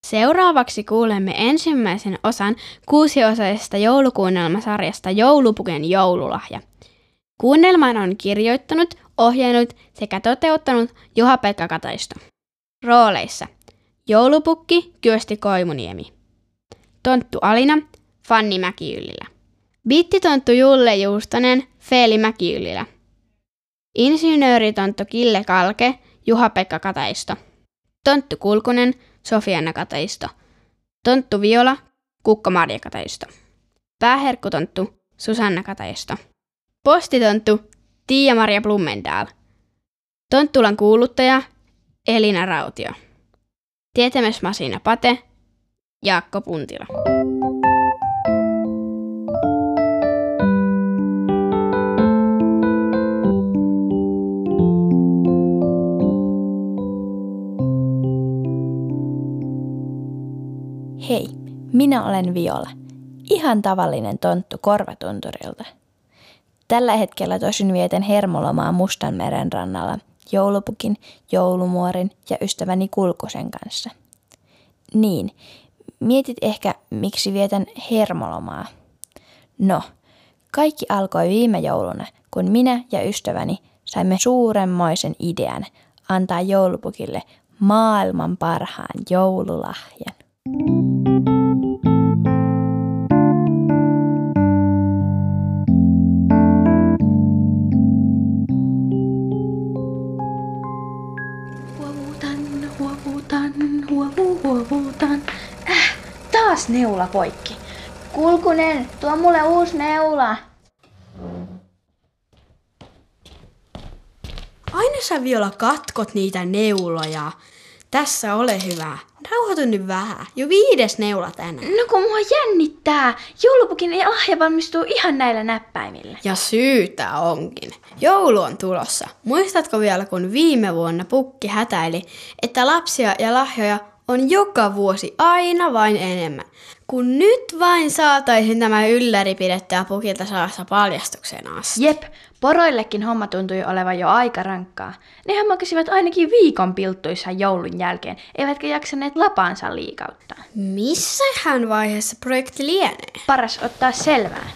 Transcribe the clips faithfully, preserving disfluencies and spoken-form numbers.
Seuraavaksi kuulemme ensimmäisen osan kuusiosaisesta joulukuunnelmasarjasta Joulupukin joululahja. Kuunnelman on kirjoittanut, ohjannut sekä toteuttanut Juha-Pekka Kataisto. Rooleissa Joulupukki Kyösti Koivuniemi, Tonttu Alina Fanni Mäkiyllilä, Biittitonttu Julle Juustonen Feeli Mäkiyllilä, Insinööritonttu Kille Kalke Juha-Pekka Kataisto, Tonttu Kulkunen Sofianna Kataisto, Tonttu Viola Kukko-Marja Kataisto, Pääherkkutonttu Susanna Kataisto, Postitonttu Tiia-Maria Blumendahl, Tonttulan kuuluttaja Elina Rautio, Tietämysmasina Pate Jaakko Puntila. Hei, minä olen Viola. Ihan tavallinen tonttu Korvatunturilta. Tällä hetkellä tosin vietän hermolomaa Mustanmeren rannalla joulupukin, joulumuorin ja ystäväni Kulkusen kanssa. Niin, mietit ehkä miksi vietän hermolomaa. No, kaikki alkoi viime jouluna, kun minä ja ystäväni saimme suuremmoisen idean antaa joulupukille maailman parhaan joululahjan. Huovuutan, huovuutan, huovu, huovuutan. Äh, taas neula poikki. Kulkunen, tuo mulle uusi neula. Aina sä Viola katkot niitä neuloja. Tässä ole hyvä. Rauhoitu nyt vähän. Jo viides neula tänään. No kun mua jännittää. Joulupukin lahja valmistuu ihan näillä näppäimillä. Ja syytä onkin. Joulu on tulossa. Muistatko vielä, kun viime vuonna pukki hätäili, että lapsia ja lahjoja on joka vuosi aina vain enemmän. Kun nyt vain saataisiin tämä ylläri pidettyä pukilta salassa paljastukseen asti. Jep, poroillekin homma tuntui olevan jo aika rankkaa. Nehän makasivat ainakin viikon pilttuissa joulun jälkeen, eivätkä jaksaneet lapaansa liikauttaa. Missähän vaiheessa projekti lienee? Paras ottaa selvää.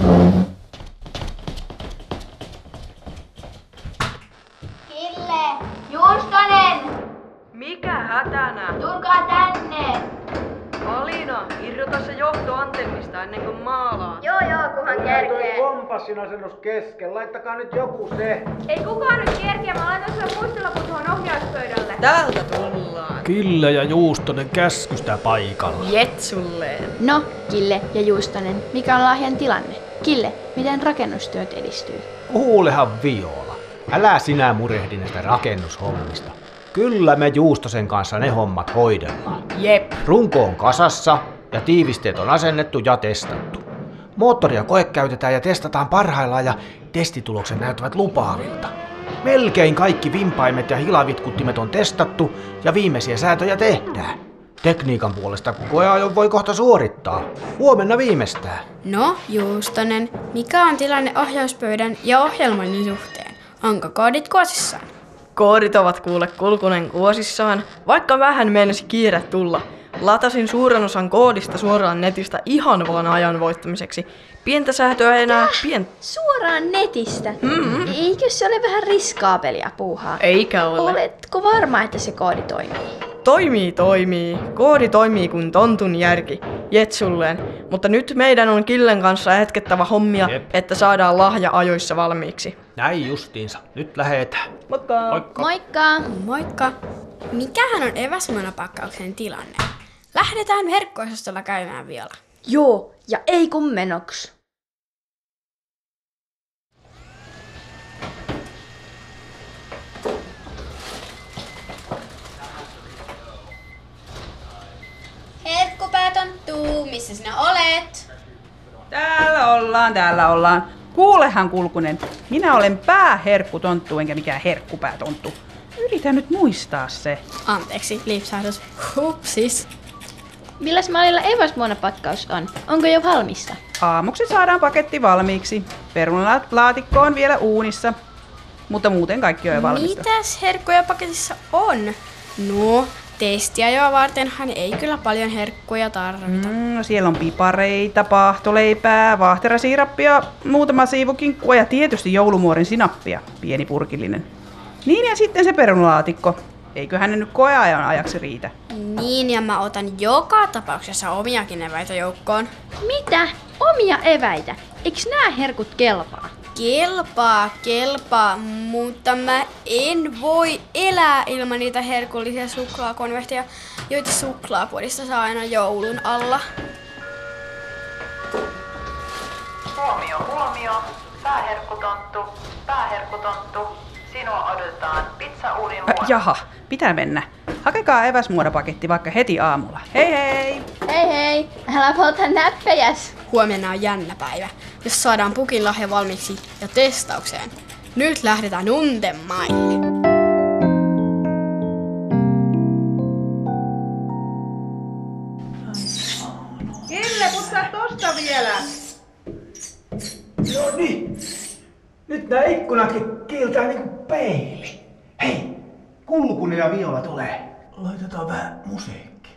Kille! Juustonen! Mikä hätänä? Tulkaa tänne! Alina, irrota se johto antennista ennen kuin maalaa. Joo joo, kunhan kerkee. Kompassin asennus kesken. Laittakaa nyt joku se. Ei kukaan nyt kerkeä, mä laitan sulle muistilaput tuohon ohjauspöydälle. Täältä tullaan. Kille ja Juustonen käskystä paikalla. Jetsulleen. No, Kille ja Juustonen, mikä on lahjan tilanne? Kille, miten rakennustyöt edistyy? Kuulehan Viola. Älä sinä murehdi näistä rakennushommista. Kyllä me Juustosen kanssa ne hommat hoidellaan. Jep. Runko on kasassa ja tiivisteet on asennettu ja testattu. Moottoria koe käytetään ja testataan parhaillaan ja testitulokset näyttävät lupaavilta. Melkein kaikki vimpaimet ja hilavitkuttimet on testattu ja viimeisiä säätöjä tehdään. Tekniikan puolesta koeajon voi kohta suorittaa. Huomenna viimeistään. No, Juustonen, mikä on tilanne ohjauspöydän ja ohjelmoinnin suhteen? Onko koodit kuosissaan? Koodit ovat kuule Kulkunen kuosissaan, vaikka vähän meinasi kiire tulla. Latasin suuren osan koodista suoraan netistä ihan vaan ajan voittamiseksi. Pientä säätöä enää, pientä. Suoraan netistä? Mm-hmm. Eikö se ole vähän riskaapelia puuhaa? Eikä ole. Oletko varma, että se koodi toimii? Toimii, toimii. Koodi toimii kuin tontun järki. Jetsulleen. Mutta nyt meidän on Killen kanssa hetkettävä hommia, Jep. että saadaan lahja ajoissa valmiiksi. Näin justiinsa. Nyt lähetään. Moikka! Moikka. Moikka! Moikka! Mikähän on eväsmunapakkauksen tilanne? Lähdetään verkko-osastolla käymään Viola. Joo, ja ei kun menoks. Herkkupäätonttuu, missä sinä olet? Täällä ollaan, täällä ollaan. Kuulehan Kulkunen, minä olen pääherkkutonttu enkä mikään herkkupäätonttu. Yritän nyt muistaa se. Anteeksi, lipsahdus. Hupsis. Milläs mallilla eväsmuonapakkaus on? Onko jo valmista? Aamuksi saadaan paketti valmiiksi. Perunalaatikko on vielä uunissa, mutta muuten kaikki on jo valmista. Mitäs herkkuja paketissa on? No, Testiajoa vartenhan ei kyllä paljon herkkuja tarvita. Mm, no siellä on pipareita, paahtoleipää, vaahterasiirappia, muutama siivu kinkkua ja tietysti joulumuorin sinappia, pieni purkillinen. Niin ja sitten se perunalaatikko. Eiköhän ne nyt koeajan ajaksi riitä. Niin, ja mä otan joka tapauksessa omiakin eväitä joukkoon. Mitä? Omia eväitä? Eiks nää herkut kelpaa? Kelpaa, kelpaa, mutta mä en voi elää ilman niitä herkullisia suklaakonvehteja, joita suklaapuodista saa aina joulun alla. Huomio, huomio. Pääherkkutonttu, pääherkkutonttu. Sinua odotetaan pizzauunin luona. Äh, jaha, pitää mennä. Hakekaa eväsmuodopaketti vaikka heti aamulla. Hei hei! Hei hei, älä polta näppejäs. Huomenna on jännä päivä, jos saadaan pukin lahja valmiiksi ja testaukseen. Nyt lähdetään Untemaille. Kille, putsaa tosta vielä! No niin. Nyt nää ikkunakin kiiltää niinku peili. Hei, Kulkunen ja Viola tulee. Laitetaan vähän musiikkia.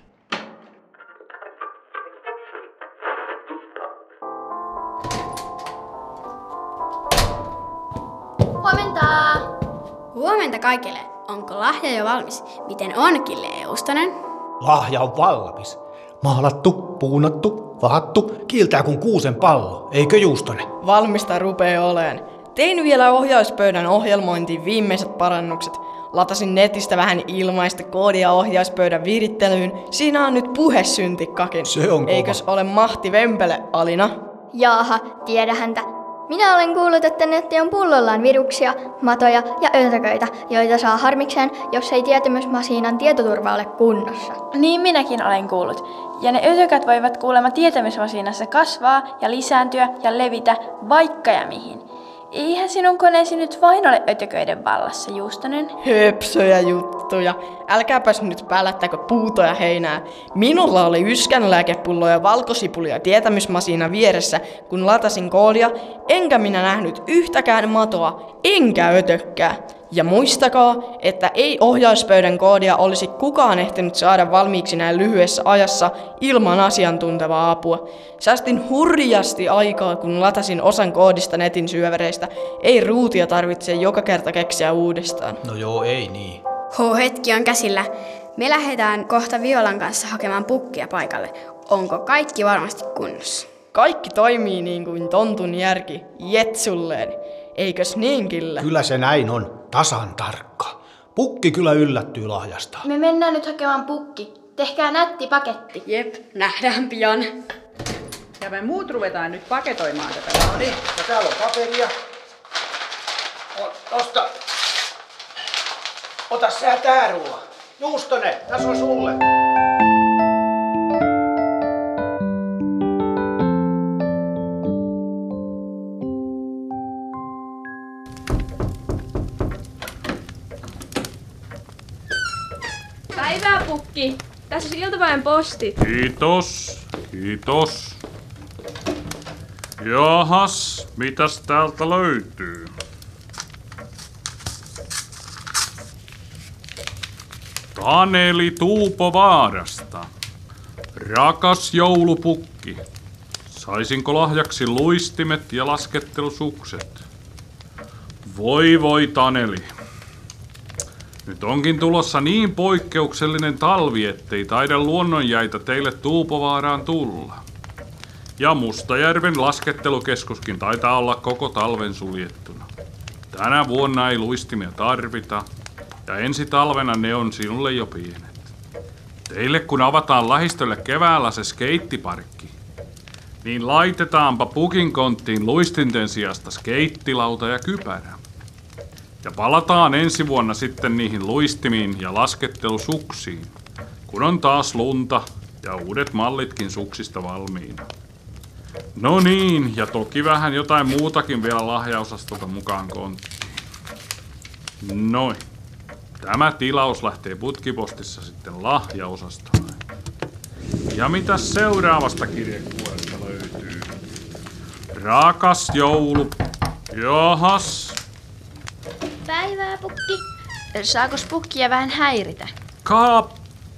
Huomenta! Huomenta kaikille. Onko lahja jo valmis? Miten on, Kille Eustanen? Lahja on valmis. Maalattu, puunattu, vahattu, kiiltää kuin kuusen pallo, eikö Juustonen? Valmista rupee oleen. Tein vielä ohjauspöydän ohjelmointiin viimeiset parannukset. Latasin netistä vähän ilmaista koodia ohjauspöydän virittelyyn. Siinä on nyt puhesyntikkakin. Se on kova. Eikös ole mahti vempele, Alina? Jaaha, tiedä häntä. Minä olen kuullut, että netti on pullollaan viruksia, matoja ja ötököitä, joita saa harmikseen, jos ei tietämysmasiinan tietoturva ole kunnossa. Niin minäkin olen kuullut. Ja ne ötökät voivat kuulemma tietämysmasiinassa kasvaa ja lisääntyä ja levitä vaikka ja mihin. Eihän sinun koneesi nyt vain ole ötököiden vallassa, Juustonen. Höpsöjä juttuja. Älkääpäs nyt päällättäkö puutoja heinää. Minulla oli yskänlääkepullo ja valkosipulia tietämysmasiina vieressä, kun latasin koodia, enkä minä nähnyt yhtäkään matoa, enkä ötökkää. Ja muistakaa, että ei ohjauspöydän koodia olisi kukaan ehtinyt saada valmiiksi näin lyhyessä ajassa ilman asiantuntevaa apua. Säästin hurjasti aikaa, kun latasin osan koodista netin syövereistä. Ei ruutia tarvitse joka kerta keksiä uudestaan. No joo, ei niin. Ho, hetki on käsillä. Me lähdetään kohta Violan kanssa hakemaan pukkia paikalle. Onko kaikki varmasti kunnossa? Kaikki toimii niin kuin tontun järki, jetsulleen. Eikös niin, Kille? Kyllä se näin on, tasan tarkka. Pukki kyllä yllättyy lahjasta. Me mennään nyt hakemaan pukki. Tehkää nätti paketti. Jep, nähdään pian. Ja me muut ruvetaan nyt paketoimaan tätä. No niin, ja täällä on paperia. Tosta. Ota sä tää rulla. Juustonen, tässä on sulle. Päivää, Pukki. Tässä on iltapäivän posti. Kiitos, kiitos. Jahas, mitäs täältä löytyy? Taneli Tuupovaarasta. Rakas joulupukki. Saisinko lahjaksi luistimet ja laskettelusukset? Voi voi Taneli. Nyt onkin tulossa niin poikkeuksellinen talvi, ettei taida luonnonjäitä teille Tuupovaaraan tulla. Ja Mustajärven laskettelukeskuskin taitaa olla koko talven suljettuna. Tänä vuonna ei luistimia tarvita, ja ensi talvena ne on sinulle jo pienet. Teille kun avataan lähistölle keväällä se skeittiparkki, niin laitetaanpa pukin konttiin luistinten sijasta skeittilauta ja kypärä. Ja palataan ensi vuonna sitten niihin luistimiin ja laskettelusuksiin, kun on taas lunta ja uudet mallitkin suksista valmiina. No niin, ja toki vähän jotain muutakin vielä lahjaosastolta mukaan konttiin. Noin. Tämä tilaus lähtee putkipostissa sitten lahjaosastolle. Ja mitä seuraavasta kirjekuoresta löytyy? Rakas joulu. Jahas. Päivää, Pukki. Saakos Pukkia vähän häiritä? Ka...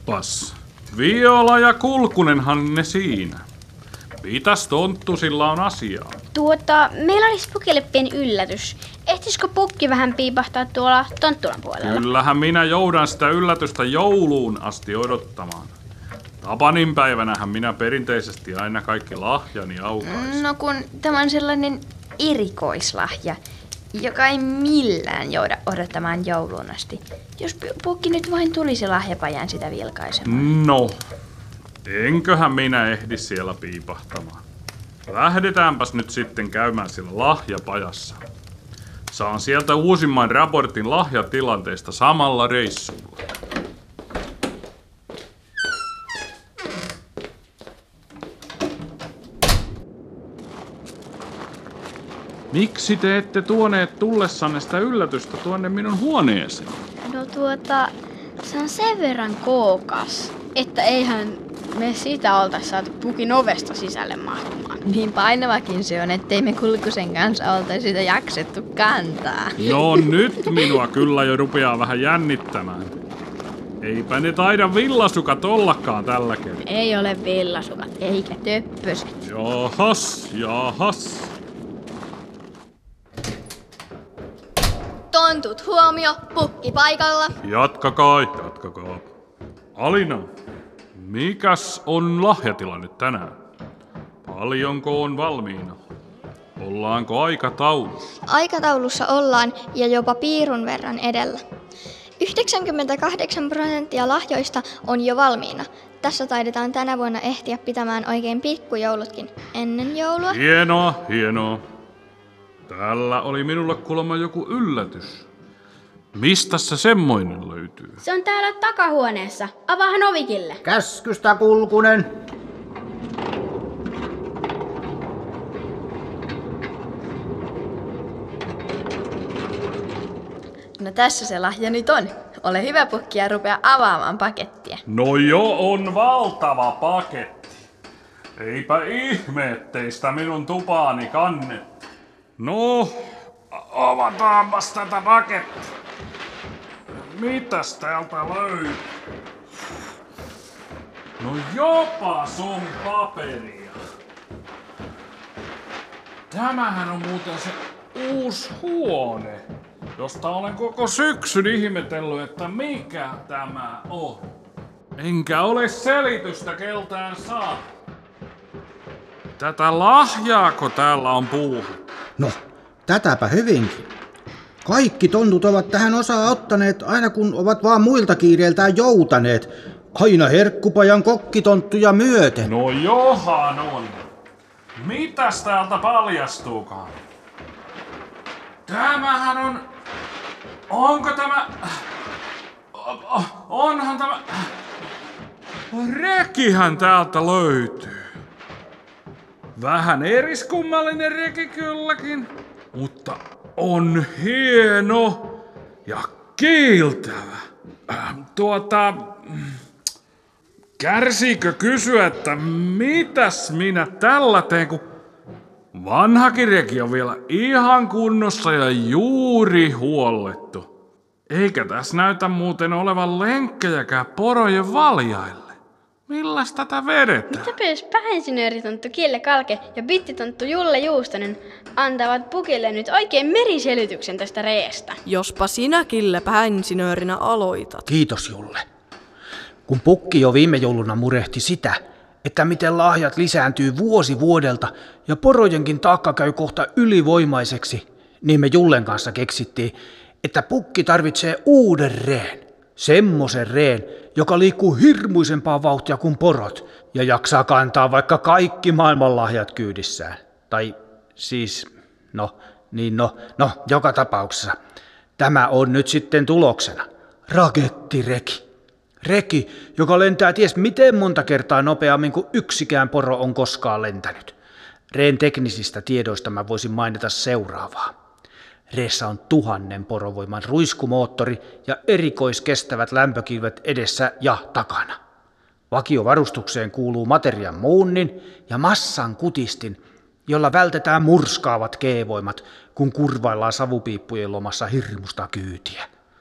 Oppas. Viola ja Kulkunenhan ne siinä. Mitäs tonttusilla on asiaa? Tuota, meillä olisi Pukille pieni yllätys. Ehtisikö Pukki vähän piipahtaa tuolla Tonttulan puolella? Kyllähän minä joudan sitä yllätystä jouluun asti odottamaan. Tapanin päivänähän minä perinteisesti aina kaikki lahjani aukaisin. No kun tämä on sellainen erikoislahja, joka ei millään jouda odottamaan jouluun asti. Jos Pukki nyt vain tulisi lahjapajan sitä vilkaisemaan. No, enköhän minä ehdi siellä piipahtamaan. Lähdetäänpäs nyt sitten käymään siellä lahjapajassa. Saan sieltä uusimman raportin lahjatilanteesta samalla reissulla. Miksi te ette tuoneet tullessanne sitä yllätystä tuonne minun huoneeseen? No tuota, se on sen verran kookas, että eihän me sitä oltais saatu Pukin ovesta sisälle mahtumaan. Niin painavakin se on, ettei me Kulkusen kanssa oltaisi sitä jaksettu kantaa. No nyt minua kyllä jo rupeaa vähän jännittämään. Eipä ne taida villasukat ollakaan tällä kertaa. Ei ole villasukat, eikä töppöset. Jahas, jahas. Tontut huomio, Pukki paikalla. Jatkakaa, jatkakaa. Alina, mikäs on lahjatilanne tänään? Paljonko on valmiina? Ollaanko aikataulussa? Aikataulussa ollaan ja jopa piirun verran edellä. yhdeksänkymmentäkahdeksan prosenttia lahjoista on jo valmiina. Tässä taidetaan tänä vuonna ehtiä pitämään oikein pikkujoulutkin ennen joulua. Hienoa, hienoa. Täällä oli minulle kuulemma joku yllätys. Mistä se semmoinen löytyy? Se on täällä takahuoneessa. Avaahan ovikille. Käskystä, Kulkunen. No tässä se lahja nyt on. Ole hyvä, Pukki, ja rupea avaamaan pakettia. No jo on valtava paketti. Eipä ihme, ettei sitä minun tupaani kannettu. No, avataanpas tätä pakettia. Mitäs täältä löytyy? No jopa sun paperia. Tämähän on muuten se uusi huone, josta olen koko syksyn ihmetellyt, että mikä tämä on. Enkä ole selitystä keltään saa. Tätä lahjaako täällä on puuhu? No, tätäpä hyvinkin. Kaikki tontut ovat tähän osaa ottaneet aina kun ovat vaan muilta kiireiltään joutaneet. Aina herkkupajan kokkitonttuja myöten. No johan on. Mitäs täältä paljastuukaan? Tämähän on... Onko tämä... Onhan tämä... Rekihän täältä löytyy. Vähän eriskummallinen reki kylläkin, mutta on hieno ja kiiltävä. Äh, tuota... Kärsiikö kysyä, että mitäs minä tällä teen, kun vanhakin reki on vielä ihan kunnossa ja juuri huollettu. Eikä tässä näytä muuten olevan lenkkejäkään porojen valjaille. Milläs tätä vedetään? Mitäpä jos pääinsinööritonttu Kille Kalke ja bittitonttu Julle Juustonen antavat Pukille nyt oikein meriselityksen tästä reestä? Jospa sinä, Kille, pääinsinöörinä aloitat. Kiitos, Julle. Kun Pukki jo viime jouluna murehti sitä, että miten lahjat lisääntyy vuosi vuodelta ja porojenkin taakka käy kohta ylivoimaiseksi, niin me Jullen kanssa keksittiin, että Pukki tarvitsee uuden reen. Semmosen reen, joka liikkuu hirmuisempaa vauhtia kuin porot ja jaksaa kantaa vaikka kaikki maailman lahjat kyydissään. Tai siis, no, niin no, no, joka tapauksessa. Tämä on nyt sitten tuloksena. Rakettireki. Reki, joka lentää ties miten monta kertaa nopeammin kuin yksikään poro on koskaan lentänyt. Reen teknisistä tiedoista mä voisin mainita seuraavaa. Reessä on tuhannen porovoiman ruiskumoottori ja erikoiskestävät lämpökilvet edessä ja takana. Vakiovarustukseen kuuluu materian muunnin ja massan kutistin, jolla vältetään murskaavat G-voimat, kun kurvaillaan savupiippujen lomassa hirmusta kyytiä.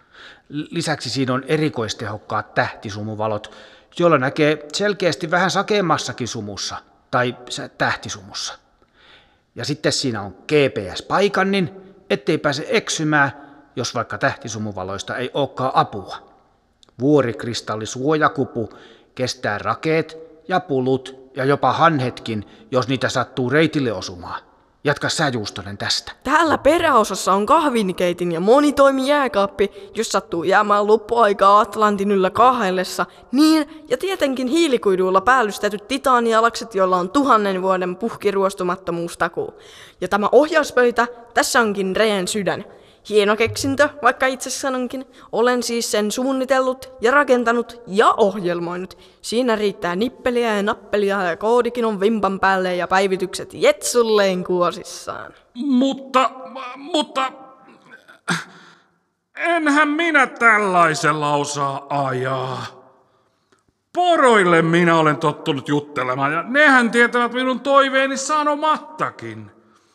Lisäksi siinä on erikoistehokkaat tähtisumuvalot, joilla näkee selkeästi vähän sakeammassakin sumussa tai tähtisumussa. Ja sitten siinä on G P S-paikannin, ettei pääse eksymään, jos vaikka tähtisumuvaloista ei olekaan apua. Vuorikristallisuojakupu kestää rakeet ja pulut ja jopa hanhetkin, jos niitä sattuu reitille osumaan. Jatka sä, Juustonen, tästä. Täällä peräosassa on kahvinkeitin ja monitoimi jääkaappi, jos sattuu jäämään loppuaikaa Atlantin yllä kahdellessa. Niin, ja tietenkin hiilikuiduilla päällystetyt titaanialakset, joilla on tuhannen vuoden puhkiruostumattomuustakuu. Ja tämä ohjauspöytä, tässä onkin Reen sydän. Hieno keksintö, vaikka itse sanonkin. Olen siis sen suunnitellut ja rakentanut ja ohjelmoinut. Siinä riittää nippeliä ja nappelia ja koodikin on vimpan päälle ja päivitykset jetsulleen kuosissaan. Mutta, mutta, enhän minä tällaisella osaa ajaa. Poroille minä olen tottunut juttelemaan ja nehän tietävät minun toiveeni sanomattakin.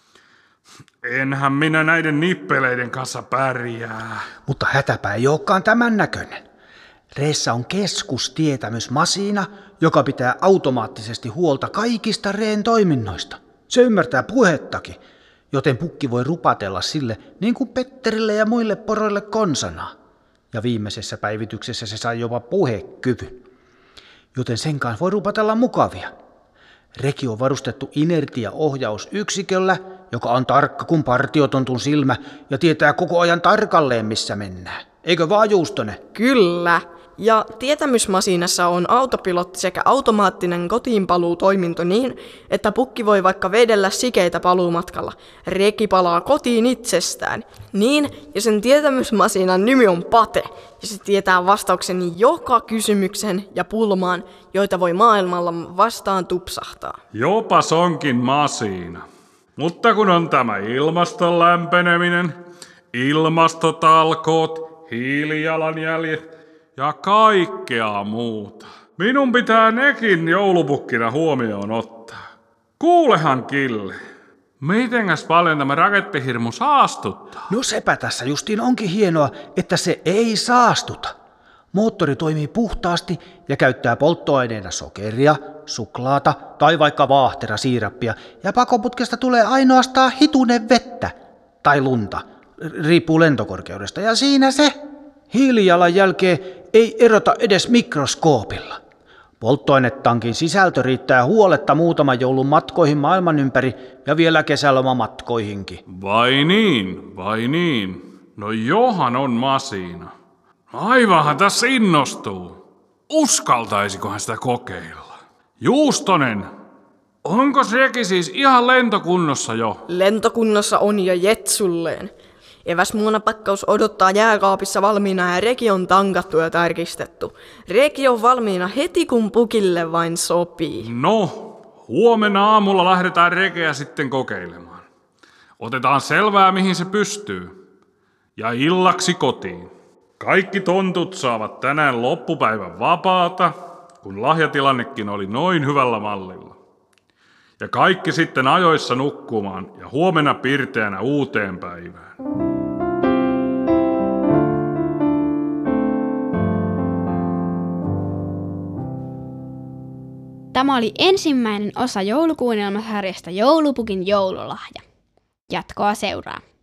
Enhän minä näiden nippeleiden kanssa pärjää. Mutta hätäpä ei olekaan tämän näköinen. Reessä on keskustietämysmasiina, joka pitää automaattisesti huolta kaikista Reen toiminnoista. Se ymmärtää puhettakin, joten pukki voi rupatella sille niin kuin Petterille ja muille poroille konsana. Ja viimeisessä päivityksessä se sai jopa puhekyvyn. Joten sen kanssa voi rupatella mukavia. Reki on varustettu inertiaohjausyksiköllä, joka on tarkka kuin partiotontun silmä ja tietää koko ajan tarkalleen, missä mennään. Eikö vaan, Juustonen? Kyllä. Ja tietämysmasiinassa on autopilotti sekä automaattinen kotiinpaluutoiminto niin, että pukki voi vaikka vedellä sikeitä paluumatkalla. Reki palaa kotiin itsestään. Niin, ja sen tietämysmasiinan nimi on Pate, ja se tietää vastauksen joka kysymykseen ja pulmaan, joita voi maailmalla vastaan tupsahtaa. Jopas onkin masiina. Mutta kun on tämä ilmaston lämpeneminen, ilmastotalkoot, hiilijalanjäljet ja kaikkea muuta. Minun pitää nekin joulupukkina huomioon ottaa. Kuulehan, Kille, mitenkäs paljon tämä rakettihirmu saastuttaa? No sepä tässä justiin onkin hienoa, että se ei saastuta. Moottori toimii puhtaasti ja käyttää polttoaineena sokeria, suklaata tai vaikka vaahterasiirappia, ja pakoputkesta tulee ainoastaan hitunen vettä tai lunta, riippuu lentokorkeudesta, ja siinä se. Hiilijalanjälkeen ei erota edes mikroskoopilla. Polttoainetankin sisältö riittää huoletta muutaman joulun matkoihin maailman ympäri ja vielä kesälomamatkoihinkin. Vai niin, vai niin. No johan on masiina. Aivanhan tässä innostuu. Uskaltaisikohan sitä kokeilla? Juustonen, onko sekin siis ihan lentokunnossa jo? Lentokunnossa on jo jetsulleen. Eväsmuonapakkaus odottaa jääkaapissa valmiina ja reki on tankattu ja tarkistettu. Reki on valmiina heti kun pukille vain sopii. No, huomenna aamulla lähdetään rekeä sitten kokeilemaan. Otetaan selvää mihin se pystyy. Ja illaksi kotiin. Kaikki tontut saavat tänään loppupäivän vapaata, kun lahjatilannekin oli noin hyvällä mallilla. Ja kaikki sitten ajoissa nukkumaan ja huomenna pirteänä uuteen päivään. Tämä oli ensimmäinen osa joulukuunnelmasarjasta Joulupukin joululahja. Jatkoa seuraa.